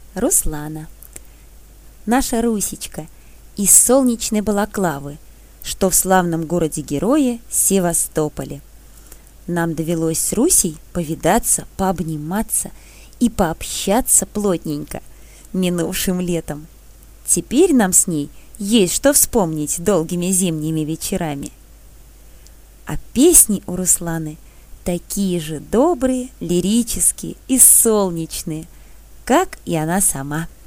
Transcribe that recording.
Руслана. Наша Русечка из солнечной Балаклавы, что в славном городе-герое Севастополе. Нам довелось с Русей повидаться, пообниматься и пообщаться плотненько минувшим летом. Теперь нам с ней есть что вспомнить долгими зимними вечерами. А песни у Русланы такие же добрые, лирические и солнечные, как и она сама.